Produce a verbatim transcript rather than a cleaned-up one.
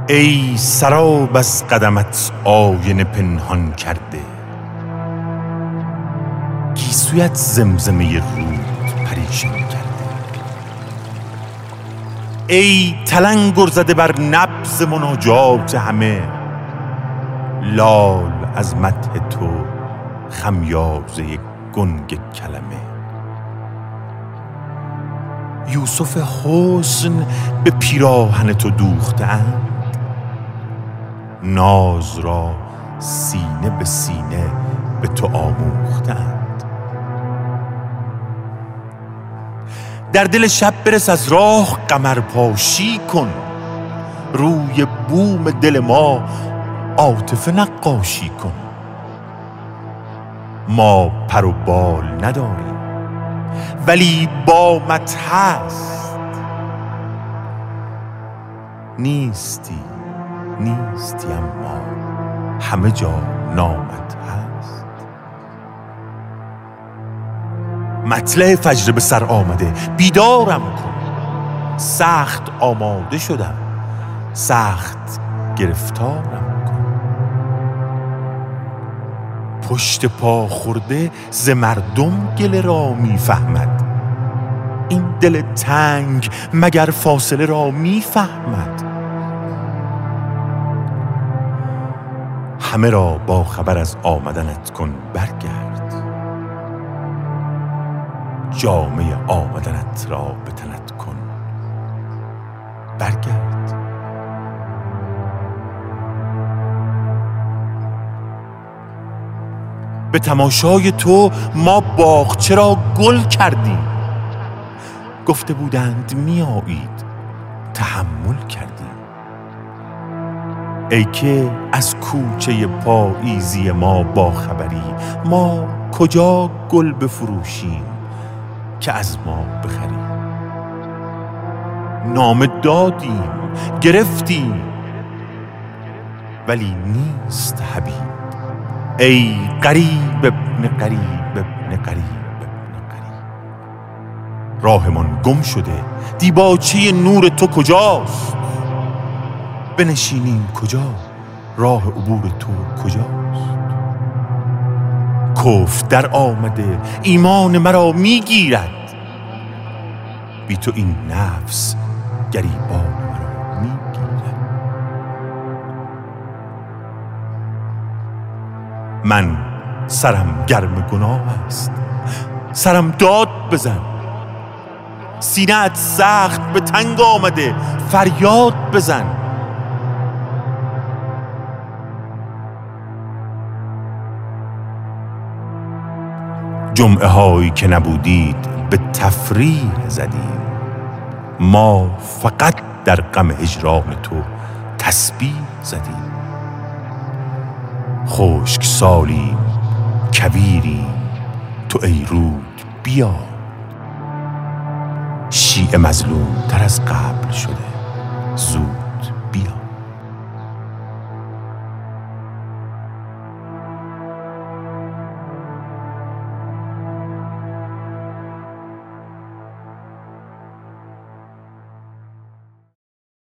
ای سراب از قدمت آینه پنهان کرده، گیسویت زمزمه رود پریشان کرده. ای تلنگر زده بر نبض مناجات همه، لال از مدح تو خمیازه گنگ کلمه. یوسف حسن به پیراهن تو دوختند، ناز را سینه به سینه به تو آموختند. در دل شب برس از راه قمر پاشی کن، روی بوم دل ما عاطفه نقاشی کن. ما پر و بال نداریم ولی بامت هست، نیستی نیستی اما همه جا نامت هست. مطلع فجر به سر آمده، بیدارم کن. سخت آماده شدم، سخت گرفتارم کن. پشت پا خورده ز مردم گله را میفهمد، این دل تنگ مگر فاصله را میفهمد. همه را با خبر از آمدنت کن برگرد، جامه آمدنت را به تنت کن برگرد. به تماشای تو ما باغچه را گل کردیم، گفته بودند می آیید تحمل کردیم. ای که از کوچه پاییزی ما با خبری، ما کجا گل بفروشیم که از ما بخری. نامه دادیم گرفتیم ولی نیست حبیب. ای قریب ابن قریب ابن قریب ابن قریب. راهمان گم شده، دیباچه نور تو کجاست؟ بنشینیم کجا؟ راه عبور تو کجاست؟ کفر در آمده، ایمان مرا میگیرد، بی تو این نفس گریبان مرا میگیرد. من سرم گرم گناه است، سرم داد بزن. سینه‌ات سخت به تنگ آمده، فریاد بزن. جمعه هایی که نبودید به تفریح زدیم، ما فقط در غم هجران تو تسبیح زدیم. خشک سالیم کبیریم تو ای رود بیا، شیعه مظلوم تر از قبل شده زود